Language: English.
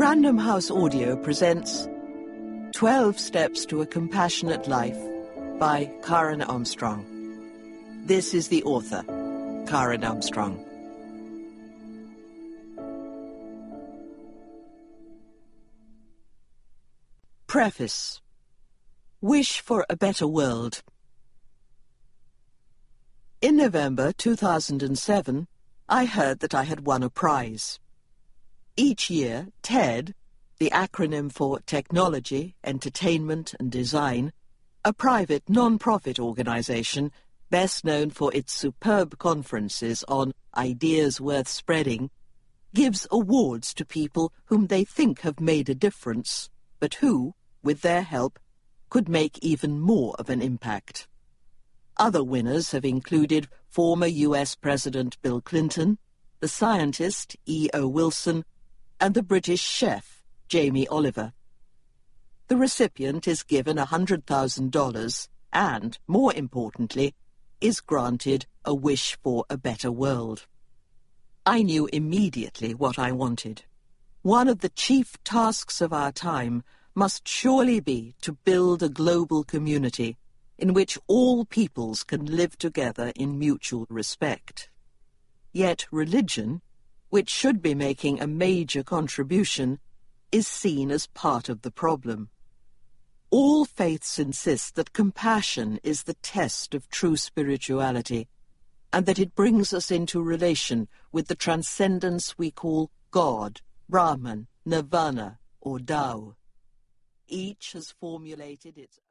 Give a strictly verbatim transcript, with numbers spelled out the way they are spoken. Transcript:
Random House Audio presents twelve Steps to a Compassionate Life by Karen Armstrong. This is the author, Karen Armstrong. Preface. Wish for a better world. In November two thousand seven, I heard that I had won a prize. Each year, TED, the acronym for Technology, Entertainment and Design, a private non-profit organization best known for its superb conferences on ideas worth spreading, gives awards to people whom they think have made a difference, but who, with their help, could make even more of an impact. Other winners have included former U S President Bill Clinton, the scientist E O Wilson, and the British chef Jamie Oliver. The recipient is given one hundred thousand dollars and, more importantly, is granted a wish for a better world. I knew immediately what I wanted. One of the chief tasks of our time must surely be to build a global community in which all peoples can live together in mutual respect. Yet religion, which should be making a major contribution, is seen as part of the problem. All faiths insist that compassion is the test of true spirituality, and that it brings us into relation with the transcendence we call God, Brahman, Nirvana, or Tao. Each has formulated its